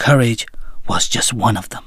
courage was just one of them.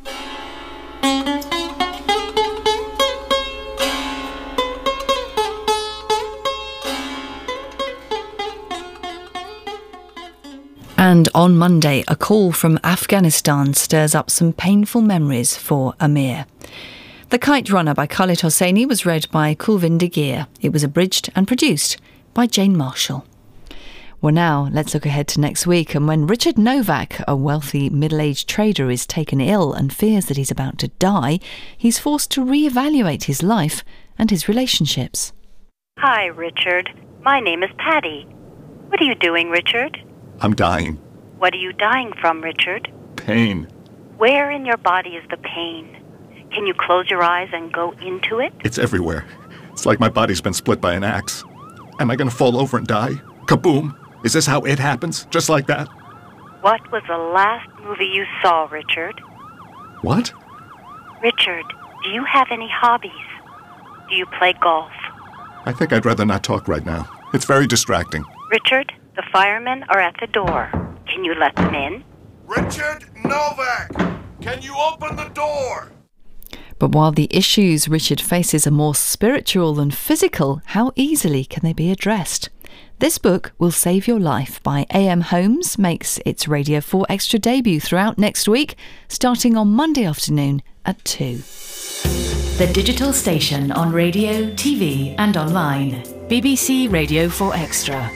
And on Monday, a call from Afghanistan stirs up some painful memories for Amir. The Kite Runner by Khaled Hosseini was read by Kulvinder Gier. It was abridged and produced by Jane Marshall. Well, now let's look ahead to next week, and when Richard Novak, a wealthy middle-aged trader, is taken ill and fears that he's about to die, he's forced to re-evaluate his life and his relationships. Hi, Richard. My name is Patty. What are you doing, Richard? I'm dying. What are you dying from, Richard? Pain. Where in your body is the pain? Can you close your eyes and go into it? It's everywhere. It's like my body's been split by an axe. Am I going to fall over and die? Kaboom! Is this how it happens? Just like that? What was the last movie you saw, Richard? What? Richard, do you have any hobbies? Do you play golf? I think I'd rather not talk right now. It's very distracting. Richard, the firemen are at the door. Can you let them in? Richard Novak! Can you open the door? But while the issues Richard faces are more spiritual than physical, how easily can they be addressed? This book will save your life by A.M. Homes makes its Radio 4 Extra debut throughout next week, starting on Monday afternoon at 2. The digital station on radio, TV and online. BBC Radio 4 Extra.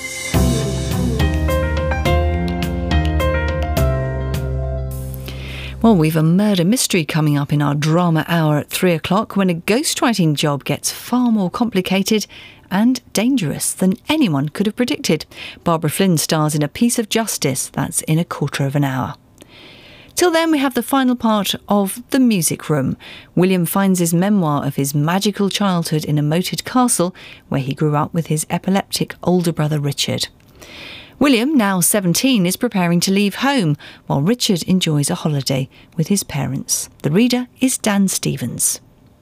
Well, we've a murder mystery coming up in our drama hour at 3 o'clock when a ghostwriting job gets far more complicated and dangerous than anyone could have predicted. Barbara Flynn stars in A Piece of Justice. That's in a quarter of an hour. Till then, we have the final part of The Music Room. William finds his memoir of his magical childhood in a moated castle where he grew up with his epileptic older brother Richard. William, now 17, is preparing to leave home, while Richard enjoys a holiday with his parents. The reader is Dan Stevens.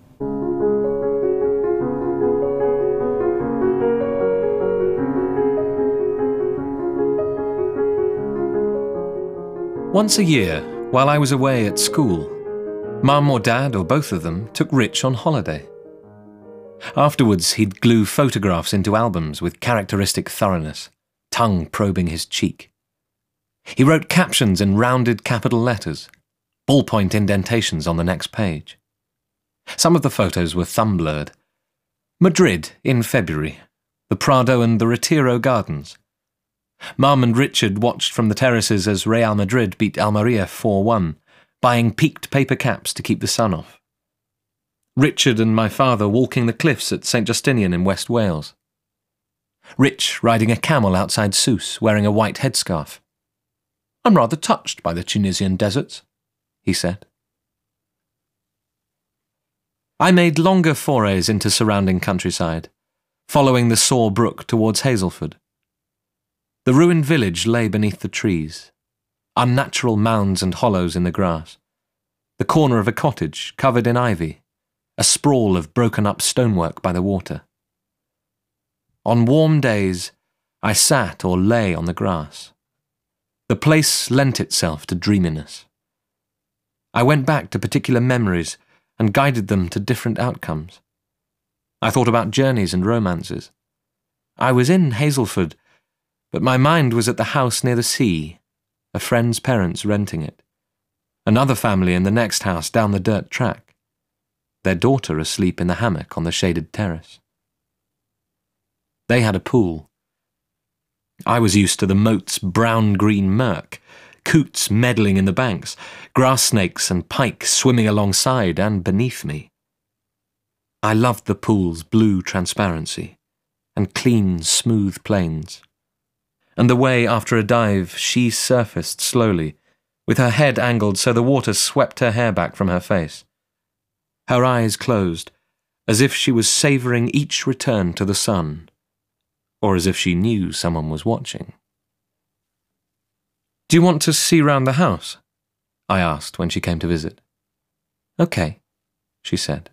Once a year, while I was away at school, Mum or Dad, or both of them, took Rich on holiday. Afterwards, he'd glue photographs into albums with characteristic thoroughness, tongue probing his cheek. He wrote captions in rounded capital letters, ballpoint indentations on the next page. Some of the photos were thumb-blurred. Madrid in February, the Prado and the Retiro Gardens. Mum and Richard watched from the terraces as Real Madrid beat Almeria 4-1, buying peaked paper caps to keep the sun off. Richard and my father walking the cliffs at St Justinian in West Wales. Rich riding a camel outside Sousse, wearing a white headscarf. "I'm rather touched by the Tunisian deserts," he said. I made longer forays into surrounding countryside, following the Saw Brook towards Hazelford. The ruined village lay beneath the trees, unnatural mounds and hollows in the grass, the corner of a cottage covered in ivy, a sprawl of broken-up stonework by the water. On warm days, I sat or lay on the grass. The place lent itself to dreaminess. I went back to particular memories and guided them to different outcomes. I thought about journeys and romances. I was in Hazelford, but my mind was at the house near the sea, a friend's parents renting it, another family in the next house down the dirt track, their daughter asleep in the hammock on the shaded terrace. They had a pool. I was used to the moat's brown-green murk, coots meddling in the banks, grass snakes and pike swimming alongside and beneath me. I loved the pool's blue transparency and clean, smooth plains, and the way after a dive she surfaced slowly, with her head angled so the water swept her hair back from her face. Her eyes closed, as if she was savouring each return to the sun, or as if she knew someone was watching. "Do you want to see round the house?" I asked when she came to visit. "Okay," she said.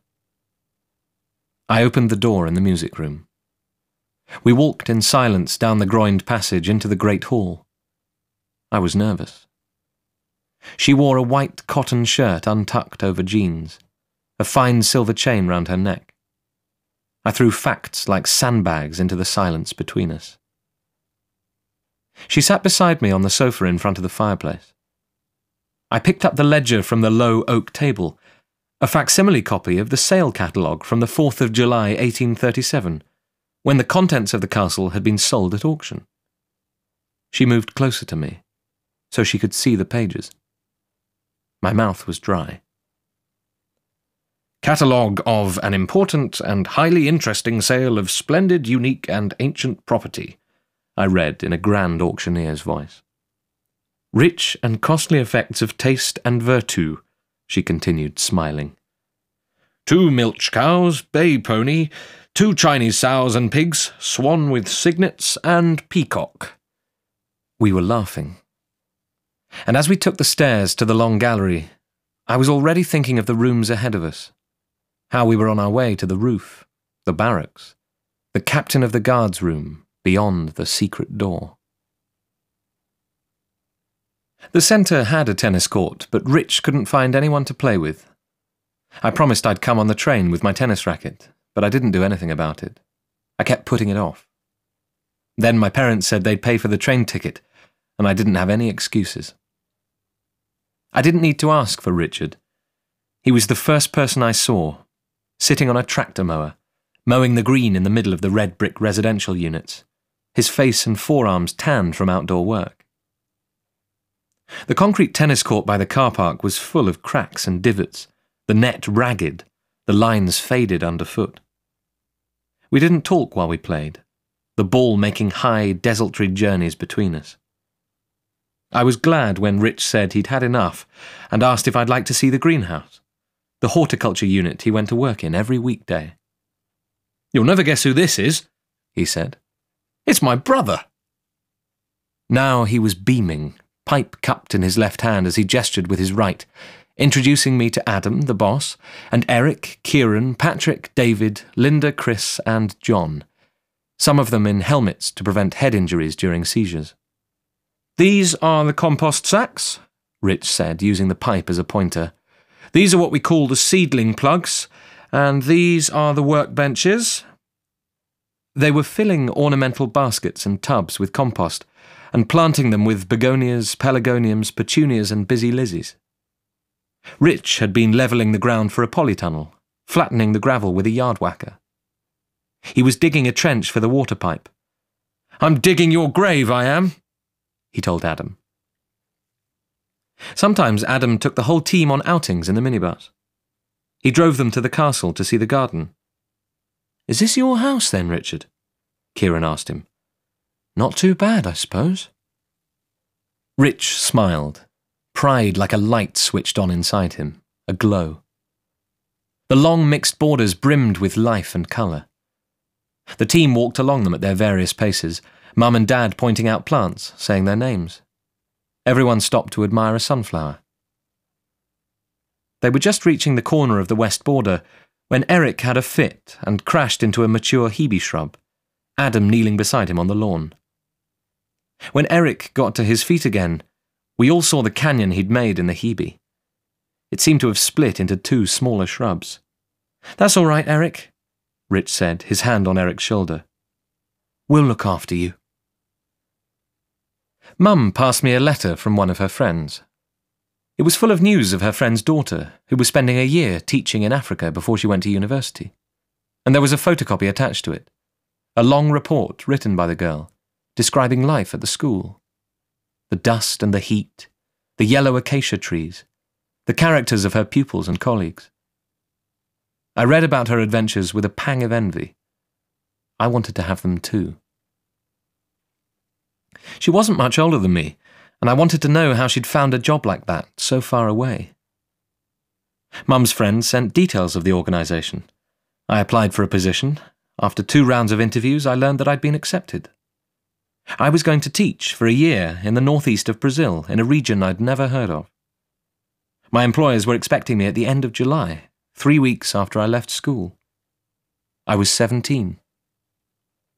I opened the door in the music room. We walked in silence down the groined passage into the great hall. I was nervous. She wore a white cotton shirt untucked over jeans, a fine silver chain round her neck. I threw facts like sandbags into the silence between us. She sat beside me on the sofa in front of the fireplace. I picked up the ledger from the low oak table, a facsimile copy of the sale catalogue from the 4th of July 1837, when the contents of the castle had been sold at auction. She moved closer to me, so she could see the pages. My mouth was dry. Catalogue of an important and highly interesting sale of splendid, unique and ancient property, I read in a grand auctioneer's voice. Rich and costly effects of taste and virtue, she continued, smiling. 2 milch cows, bay pony, 2 Chinese sows and pigs, swan with cygnets, and peacock. We were laughing. And as we took the stairs to the long gallery, I was already thinking of the rooms ahead of us, how we were on our way to the roof, the barracks, the captain of the guard's room, beyond the secret door. The centre had a tennis court, but Rich couldn't find anyone to play with. I promised I'd come on the train with my tennis racket, but I didn't do anything about it. I kept putting it off. Then my parents said they'd pay for the train ticket, and I didn't have any excuses. I didn't need to ask for Richard. He was the first person I saw, sitting on a tractor mower, mowing the green in the middle of the red brick residential units, his face and forearms tanned from outdoor work. The concrete tennis court by the car park was full of cracks and divots, the net ragged, the lines faded underfoot. We didn't talk while we played, the ball making high, desultory journeys between us. I was glad when Rich said he'd had enough and asked if I'd like to see the greenhouse, the horticulture unit he went to work in every weekday. "You'll never guess who this is," he said. "It's my brother." Now he was beaming, pipe cupped in his left hand as he gestured with his right, introducing me to Adam, the boss, and Eric, Kieran, Patrick, David, Linda, Chris, and John, some of them in helmets to prevent head injuries during seizures. "These are the compost sacks," Rich said, using the pipe as a pointer. "These are what we call the seedling plugs, and these are the workbenches." They were filling ornamental baskets and tubs with compost, and planting them with begonias, pelargoniums, petunias and busy lizzies. Rich had been levelling the ground for a polytunnel, flattening the gravel with a yard whacker. He was digging a trench for the water pipe. "I'm digging your grave, I am," he told Adam. Sometimes Adam took the whole team on outings in the minibus. He drove them to the castle to see the garden. "Is this your house then, Richard?" Kieran asked him. "Not too bad, I suppose." Rich smiled, pride like a light switched on inside him, a glow. The long mixed borders brimmed with life and colour. The team walked along them at their various paces, Mum and Dad pointing out plants, saying their names. Everyone stopped to admire a sunflower. They were just reaching the corner of the west border when Eric had a fit and crashed into a mature hebe shrub, Adam kneeling beside him on the lawn. When Eric got to his feet again, we all saw the canyon he'd made in the hebe. It seemed to have split into 2 smaller shrubs. "That's all right, Eric," Rich said, his hand on Eric's shoulder. "We'll look after you." Mum passed me a letter from one of her friends. It was full of news of her friend's daughter, who was spending a year teaching in Africa before she went to university. And there was a photocopy attached to it, a long report written by the girl, describing life at the school. The dust and the heat, the yellow acacia trees, the characters of her pupils and colleagues. I read about her adventures with a pang of envy. I wanted to have them too. She wasn't much older than me, and I wanted to know how she'd found a job like that so far away. Mum's friends sent details of the organisation. I applied for a position. After 2 rounds of interviews, I learned that I'd been accepted. I was going to teach for a year in the northeast of Brazil, in a region I'd never heard of. My employers were expecting me at the end of July, 3 weeks after I left school. I was 17.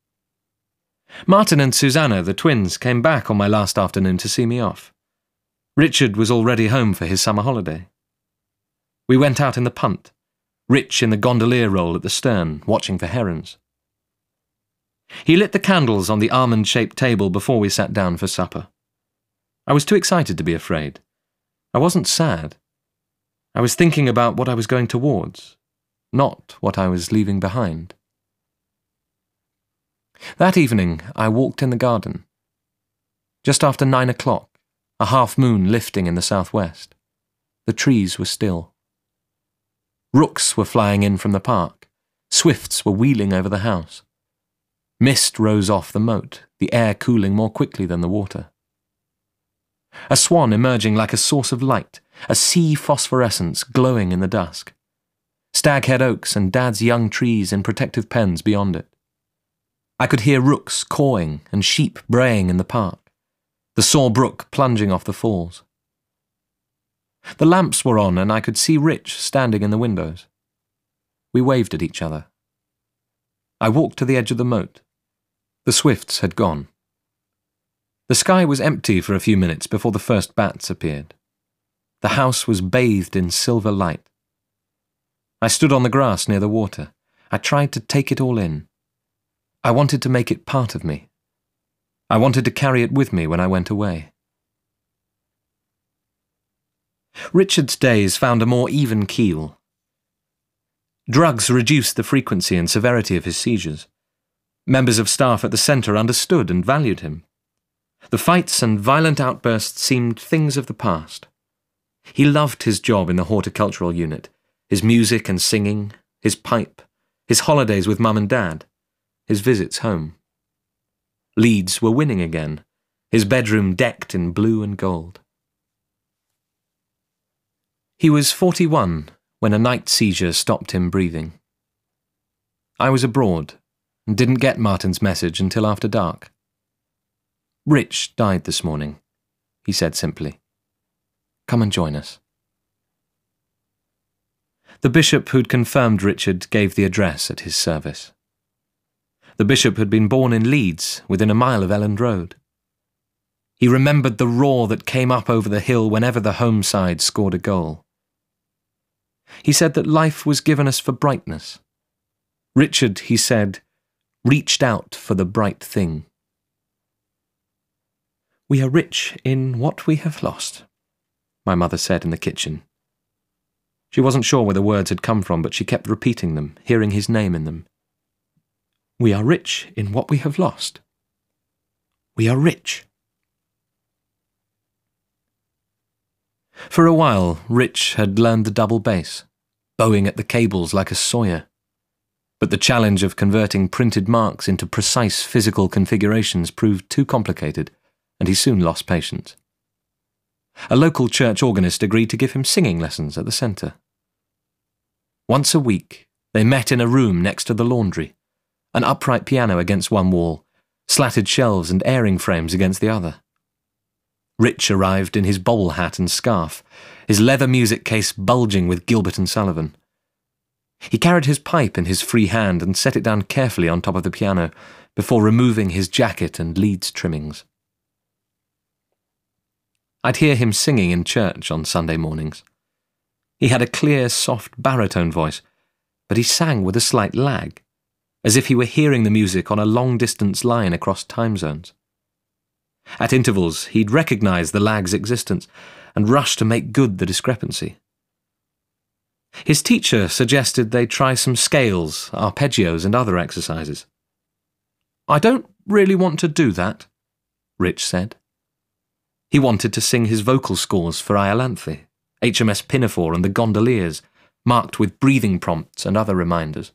Martin and Susanna, the twins, came back on my last afternoon to see me off. Richard was already home for his summer holiday. We went out in the punt, Rich in the gondolier role at the stern, watching for herons. He lit the candles on the almond-shaped table before we sat down for supper. I was too excited to be afraid. I wasn't sad. I was thinking about what I was going towards, not what I was leaving behind. That evening, I walked in the garden. Just after 9 o'clock, a half-moon lifting in the southwest. The trees were still. Rooks were flying in from the park. Swifts were wheeling over the house. Mist rose off the moat, the air cooling more quickly than the water. A swan emerging like a source of light, a sea phosphorescence glowing in the dusk. Staghead oaks and Dad's young trees in protective pens beyond it. I could hear rooks cawing and sheep braying in the park, the Saw Brook plunging off the falls. The lamps were on and I could see Rich standing in the windows. We waved at each other. I walked to the edge of the moat. The swifts had gone. The sky was empty for a few minutes before the first bats appeared. The house was bathed in silver light. I stood on the grass near the water. I tried to take it all in. I wanted to make it part of me. I wanted to carry it with me when I went away. Richard's days found a more even keel. Drugs reduced the frequency and severity of his seizures. Members of staff at the centre understood and valued him. The fights and violent outbursts seemed things of the past. He loved his job in the horticultural unit, his music and singing, his pipe, his holidays with Mum and Dad, his visits home. Leeds were winning again, his bedroom decked in blue and gold. He was 41 when a night seizure stopped him breathing. I was abroad and didn't get Martin's message until after dark. Rich died this morning, he said simply. Come and join us. The bishop who'd confirmed Richard gave the address at his service. The bishop had been born in Leeds, within a mile of Elland Road. He remembered the roar that came up over the hill whenever the home side scored a goal. He said that life was given us for brightness. Richard, he said, reached out for the bright thing. We are rich in what we have lost, my mother said in the kitchen. She wasn't sure where the words had come from, but she kept repeating them, hearing his name in them. We are rich in what we have lost. We are rich. For a while, Rich had learned the double bass, bowing at the cables like a sawyer. But the challenge of converting printed marks into precise physical configurations proved too complicated, and he soon lost patience. A local church organist agreed to give him singing lessons at the centre. Once a week, they met in a room next to the laundry, an upright piano against one wall, slatted shelves and airing frames against the other. Rich arrived in his bobble hat and scarf, his leather music case bulging with Gilbert and Sullivan. He carried his pipe in his free hand and set it down carefully on top of the piano before removing his jacket and Leeds trimmings. I'd hear him singing in church on Sunday mornings. He had a clear, soft baritone voice, but he sang with a slight lag, as if he were hearing the music on a long-distance line across time zones. At intervals, he'd recognise the lag's existence and rush to make good the discrepancy. His teacher suggested they try some scales, arpeggios and other exercises. I don't really want to do that, Rich said. He wanted to sing his vocal scores for Iolanthe, HMS Pinafore and the Gondoliers, marked with breathing prompts and other reminders.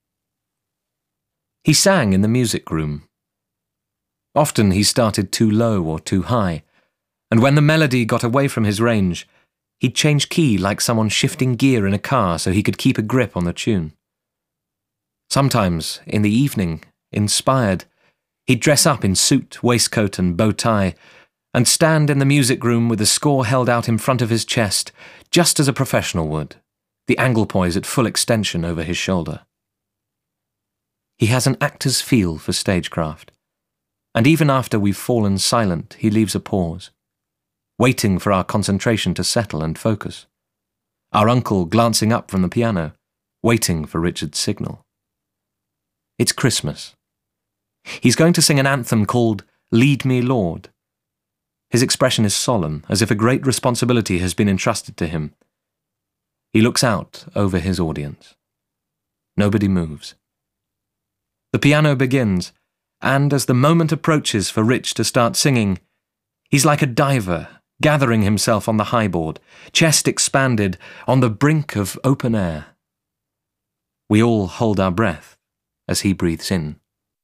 He sang in the music room. Often he started too low or too high, and when the melody got away from his range, he'd change key like someone shifting gear in a car so he could keep a grip on the tune. Sometimes, in the evening, inspired, he'd dress up in suit, waistcoat and bow tie, and stand in the music room with the score held out in front of his chest, just as a professional would, the angle poise at full extension over his shoulder. He has an actor's feel for stagecraft, and even after we've fallen silent, he leaves a pause. waiting for our concentration to settle and focus. Our uncle glancing up from the piano, waiting for Richard's signal. It's Christmas. He's going to sing an anthem called Lead Me, Lord. His expression is solemn, as if a great responsibility has been entrusted to him. He looks out over his audience. Nobody moves. The piano begins, and as the moment approaches for Rich to start singing, he's like a diver, gathering himself on the highboard, chest expanded, on the brink of open air. We all hold our breath as he breathes in.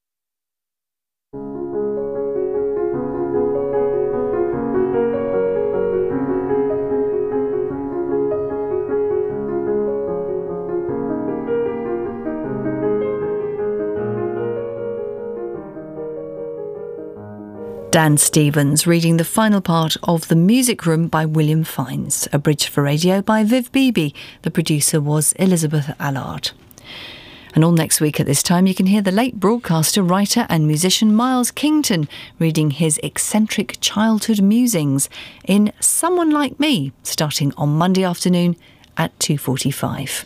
Dan Stevens reading the final part of The Music Room by William Fiennes, abridged for radio by Viv Beebe. The producer was Elizabeth Allard. And all next week at this time you can hear the late broadcaster, writer and musician Miles Kington reading his eccentric childhood musings in Someone Like Me, starting on Monday afternoon at 2:45.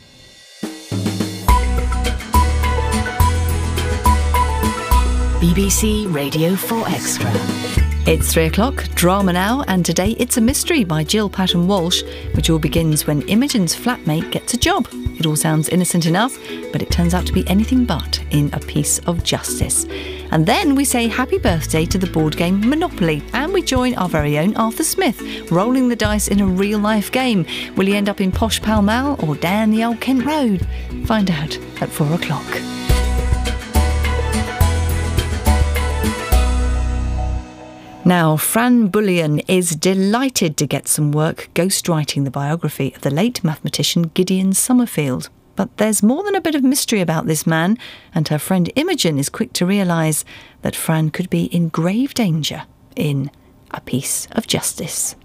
BBC Radio 4 Extra. It's 3 o'clock, Drama Now, and today It's a Mystery by Jill Patton Walsh, which all begins when Imogen's flatmate gets a job. It all sounds innocent enough, but it turns out to be anything but in A Piece of Justice. And then we say happy birthday to the board game Monopoly, and we join our very own Arthur Smith, rolling the dice in a real-life game. Will he end up in posh Pall Mall or down the old Kent Road? Find out at 4 o'clock. Now, Fran Bullion is delighted to get some work ghostwriting the biography of the late mathematician Gideon Summerfield. But there's more than a bit of mystery about this man, and her friend Imogen is quick to realise that Fran could be in grave danger in A Piece of Justice.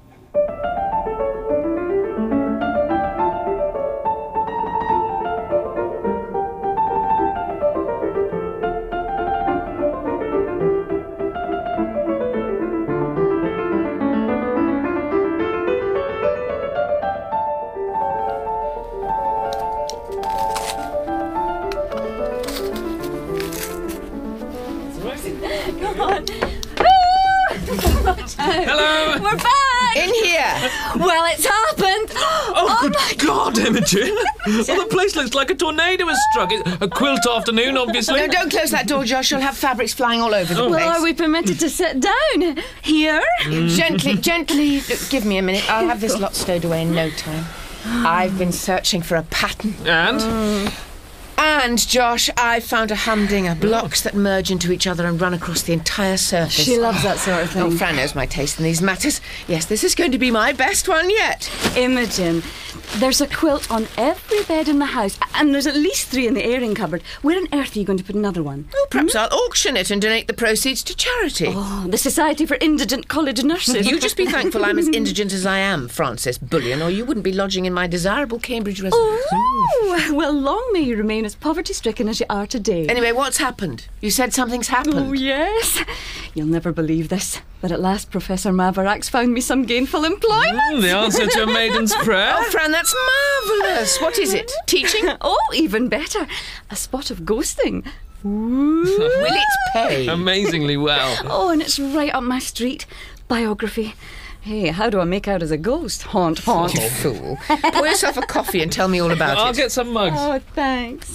Hello! We're back! In here! Well, it's happened! Oh, good God, Imogen! Well, the place looks like a tornado has struck. It's a quilt afternoon, obviously. No, don't close that door, Josh. You'll have fabrics flying all over the place. Well, are we permitted to sit down? Here? Gently. Look, give me a minute. I'll have this lot stowed away in no time. I've been searching for a pattern. And? And, Josh, I found a humdinger. Blocks that merge into each other and run across the entire surface. She loves that sort of thing. Oh, Fran knows my taste in these matters. Yes, this is going to be my best one yet. Imogen, there's a quilt on every bed in the house, and there's at least 3 in the airing cupboard. Where on earth are you going to put another one? Oh, perhaps I'll auction it and donate the proceeds to charity. Oh, the Society for Indigent College Nurses. You just be thankful I'm as indigent as I am, Frances Bullion, or you wouldn't be lodging in my desirable Cambridge residence. Oh, well, long may you remain as poverty-stricken as you are today. Anyway, what's happened? You said something's happened. Oh, yes. You'll never believe this, but at last Professor Maveracks found me some gainful employment. The answer to a maiden's prayer. Oh, Fran, that's marvellous. What is it? Teaching? Oh, even better. A spot of ghosting. Will it pay? Amazingly well. Oh, and it's right up my street. Biography. Hey, how do I make out as a ghost? Haunt. You fool. Pour yourself a coffee and tell me all about it. I'll get some mugs. Oh, thanks.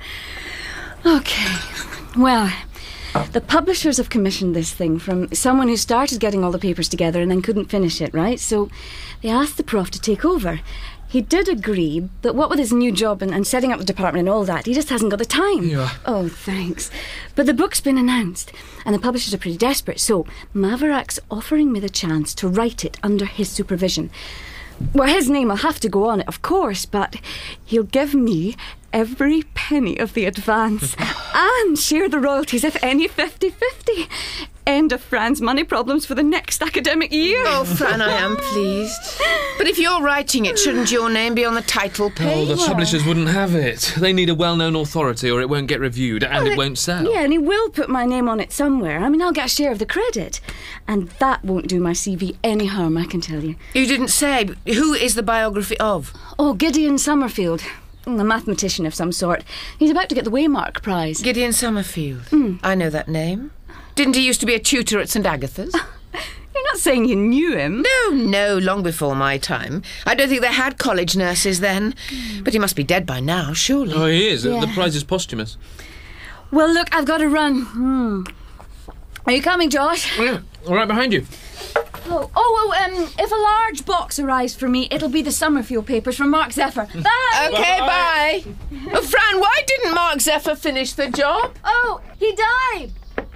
OK. Well, the publishers have commissioned this thing from someone who started getting all the papers together and then couldn't finish it, right? So they asked the prof to take over. He did agree, but what with his new job and setting up the department and all that, he just hasn't got the time. Yeah. Oh, thanks. But the book's been announced, and the publishers are pretty desperate, so Maveracks offering me the chance to write it under his supervision. Well, his name will have to go on it, of course, but he'll give me every penny of the advance and share the royalties, if any, 50-50. End of Fran's money problems for the next academic year. Oh, Fran, I am pleased. But if you're writing it, shouldn't your name be on the title page? Oh, the publishers wouldn't have it. They need a well-known authority or it won't get reviewed and it won't sell. Yeah, and he will put my name on it somewhere. I mean, I'll get a share of the credit. And that won't do my CV any harm, I can tell you. You didn't say. Who is the biography of? Oh, Gideon Summerfield. A mathematician of some sort. He's about to get the Waymark Prize. Gideon Summerfield. I know that name. Didn't he used to be a tutor at St Agatha's? You're not saying you knew him? No, long before my time. I don't think they had college nurses then. But he must be dead by now, surely. Oh, he is. Yeah. The prize is posthumous. Well, look, I've got to run. Are you coming, Josh? Yeah, right behind you. If a large box arrives for me, it'll be the Summerfield papers from Mark Zephyr. Bye! Okay, bye. Oh, Fran, why didn't Mark Zephyr finish the job? Oh, he died!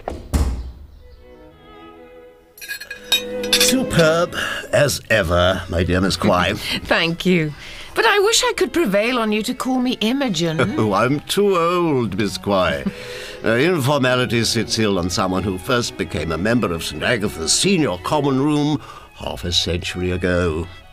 Superb, as ever, my dear Miss Quine. Thank you. But I wish I could prevail on you to call me Imogen. Oh, I'm too old, Miss Quine. Informality sits ill on someone who first became a member of St Agatha's senior common room half a century ago.